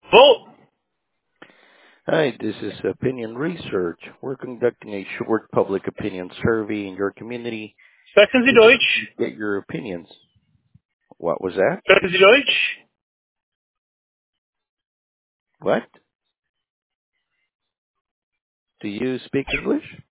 Vote. Hi, this is Opinion Research. We're conducting a short public opinion survey in your community Sprechen Sie to Deutsch? get your opinions. What was that? Sprechen Sie Deutsch? What? Do you speak English?